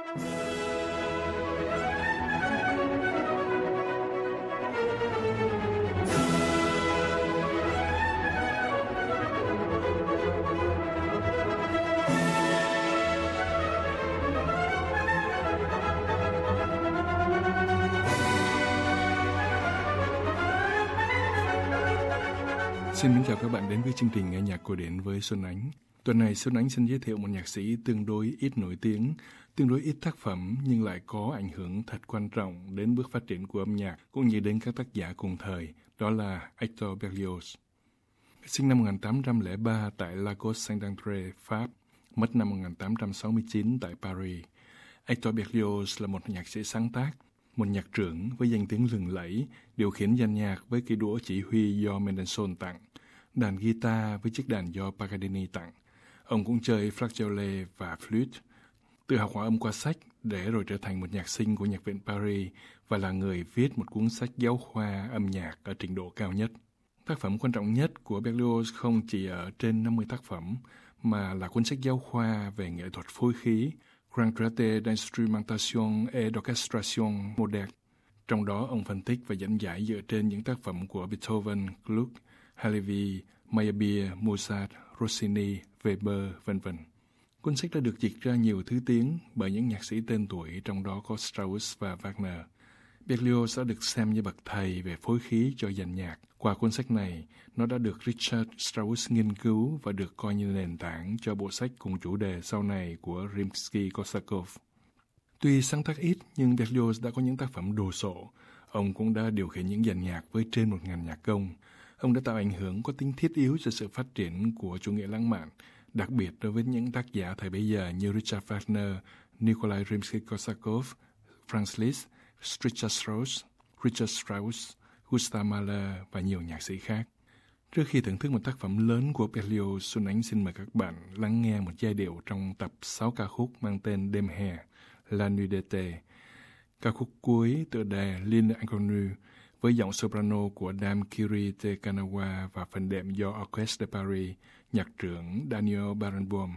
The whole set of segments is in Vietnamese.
Xin chào các bạn đến với chương trình nghe nhạc cổ điển với Xuân Ánh. Tuần này Xuân Ánh xin giới thiệu một nhạc sĩ tương đối ít nổi tiếng, tương đối ít tác phẩm nhưng lại có ảnh hưởng thật quan trọng đến bước phát triển của âm nhạc cũng như đến các tác giả cùng thời, đó là Hector Berlioz. Sinh năm 1803 tại Lagos Saint-André, Pháp, mất năm 1869 tại Paris. Hector Berlioz là một nhạc sĩ sáng tác, một nhạc trưởng với danh tiếng lừng lẫy, điều khiển dàn nhạc với cây đũa chỉ huy do Mendelssohn tặng, đàn guitar với chiếc đàn do Paganini tặng. Ông cũng chơi flageolet và flute. Tự học hòa âm qua sách để rồi trở thành một nhạc sinh của Nhạc viện Paris và là người viết một cuốn sách giáo khoa âm nhạc ở trình độ cao nhất. Tác phẩm quan trọng nhất của Berlioz không chỉ ở trên 50 tác phẩm, mà là cuốn sách giáo khoa về nghệ thuật phối khí, Grand Traité d'instrumentation et d'orchestration moderne. Trong đó, ông phân tích và dẫn giải dựa trên những tác phẩm của Beethoven, Gluck, Halévy, Meyerbeer, Mozart, Rossini, Weber, v.v. Cuốn sách đã được dịch ra nhiều thứ tiếng bởi những nhạc sĩ tên tuổi, trong đó có Strauss và Wagner. Berlioz đã được xem như bậc thầy về phối khí cho dàn nhạc. Qua cuốn sách này, nó đã được Richard Strauss nghiên cứu và được coi như nền tảng cho bộ sách cùng chủ đề sau này của Rimsky-Korsakov. Tuy sáng tác ít, nhưng Berlioz đã có những tác phẩm đồ sộ. Ông cũng đã điều khiển những dàn nhạc với trên 1.000 nhạc công. Ông đã tạo ảnh hưởng có tính thiết yếu cho sự phát triển của chủ nghĩa lãng mạn, đặc biệt đối với những tác giả thời bấy giờ như Richard Wagner, Nikolai Rimsky-Korsakov, Franz Liszt, Richard Strauss, Gustav Mahler và nhiều nhạc sĩ khác. Trước khi thưởng thức một tác phẩm lớn của Berlioz, Xuân Ánh xin mời các bạn lắng nghe một giai điệu trong tập 6 ca khúc mang tên Đêm hè, La Nuit d'été. Ca khúc cuối tựa đề L'Île Inconnue với giọng soprano của Dame Curie de Kanawa và phần đệm do Orchestre de Paris, nhạc trưởng Daniel Barenboim.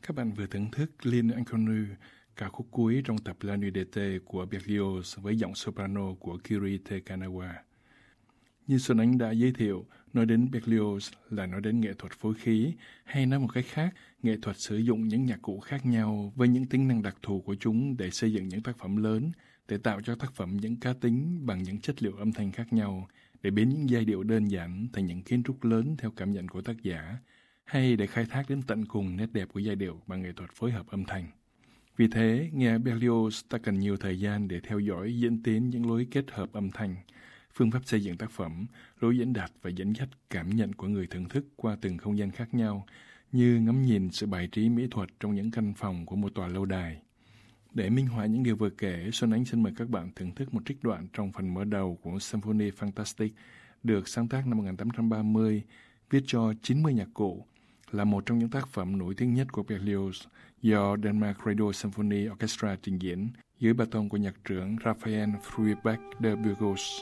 Các bạn vừa thưởng thức L'Inconnu, ca khúc cuối trong tập La Nuit d'été của Berlioz với giọng soprano của Kiri Te Kanawa. Như Xuân Ánh đã giới thiệu, nói đến Berlioz là nói đến nghệ thuật phối khí, hay nói một cách khác, nghệ thuật sử dụng những nhạc cụ khác nhau với những tính năng đặc thù của chúng để xây dựng những tác phẩm lớn, để tạo cho tác phẩm những cá tính bằng những chất liệu âm thanh khác nhau, để biến những giai điệu đơn giản thành những kiến trúc lớn theo cảm nhận của tác giả, hay để khai thác đến tận cùng nét đẹp của giai điệu bằng nghệ thuật phối hợp âm thanh. Vì thế, nghe Berlioz ta cần nhiều thời gian để theo dõi diễn tiến những lối kết hợp âm thanh, phương pháp xây dựng tác phẩm, lối diễn đạt và dẫn dắt cảm nhận của người thưởng thức qua từng không gian khác nhau, như ngắm nhìn sự bài trí mỹ thuật trong những căn phòng của một tòa lâu đài. Để minh họa những điều vừa kể, Xuân Ánh xin mời các bạn thưởng thức một trích đoạn trong phần mở đầu của Symphonie Fantastique, được sáng tác năm 1830, viết cho 90 nhạc cụ, là một trong những tác phẩm nổi tiếng nhất của Berlioz, do Denmark Radio Symphony Orchestra trình diễn dưới baton của nhạc trưởng Raphael Fruebach de Burgos.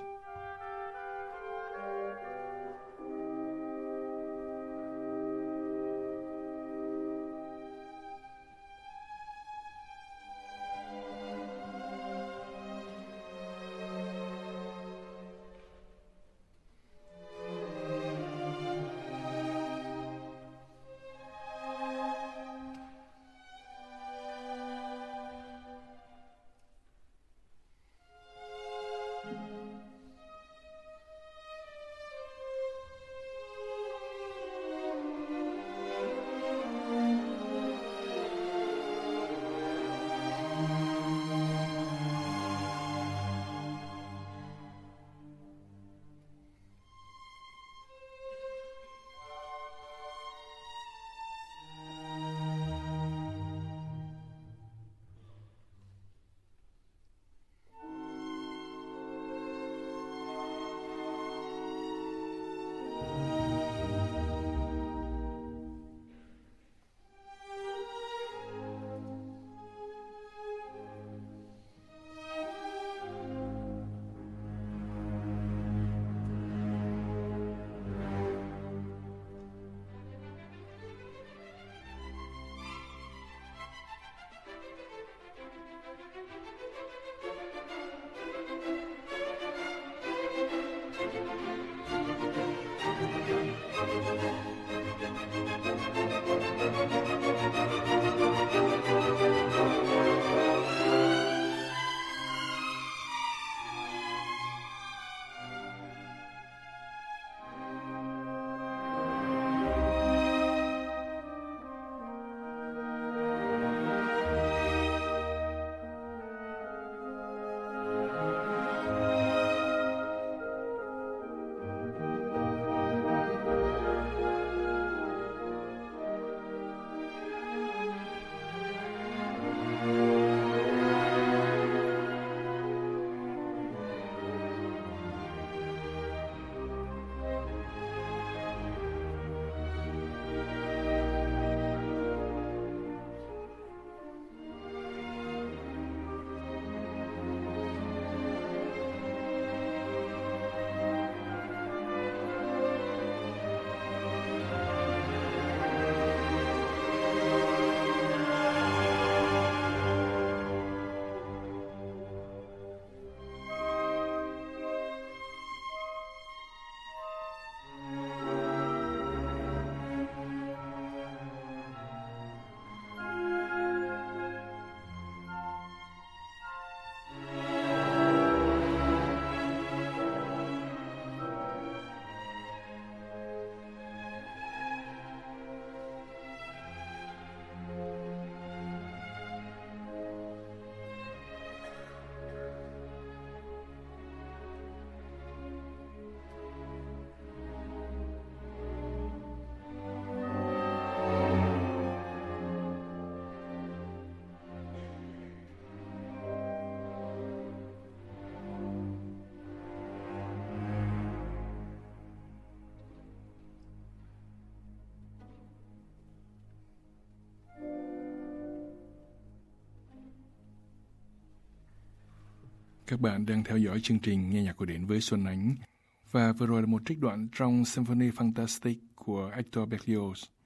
Các bạn đang theo dõi chương trình Nghe nhạc cổ điển với Xuân Ánh. Và vừa rồi là một trích đoạn trong Symphonie Fantastique của Hector Berlioz.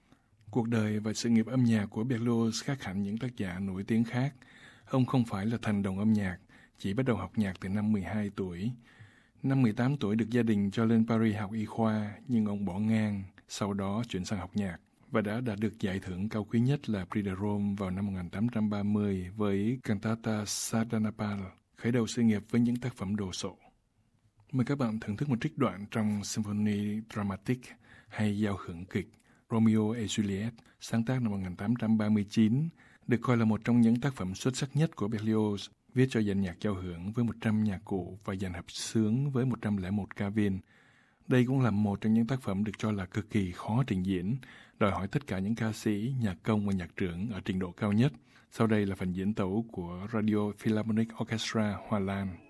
Cuộc đời và sự nghiệp âm nhạc của Berlioz khác hẳn những tác giả nổi tiếng khác. Ông không phải là thần đồng âm nhạc, chỉ bắt đầu học nhạc từ năm 12 tuổi. Năm 18 tuổi được gia đình cho lên Paris học y khoa, nhưng ông bỏ ngang, sau đó chuyển sang học nhạc và đã đạt được giải thưởng cao quý nhất là Prix de Rome vào năm 1830 với Cantata Sardanapal, khởi đầu sự nghiệp với những tác phẩm đồ sộ. Mời các bạn thưởng thức một trích đoạn trong Symphonie Dramatique hay giao hưởng kịch Romeo et Juliet, sáng tác năm 1839, được coi là một trong những tác phẩm xuất sắc nhất của Berlioz, viết cho dàn nhạc giao hưởng với 100 nhạc cụ và dàn hợp xướng với 101 ca viên. Đây cũng là một trong những tác phẩm được cho là cực kỳ khó trình diễn, đòi hỏi tất cả những ca sĩ, nhạc công và nhạc trưởng ở trình độ cao nhất. Sau đây là phần diễn tấu của Radio Philharmonic Orchestra Hoa Lan.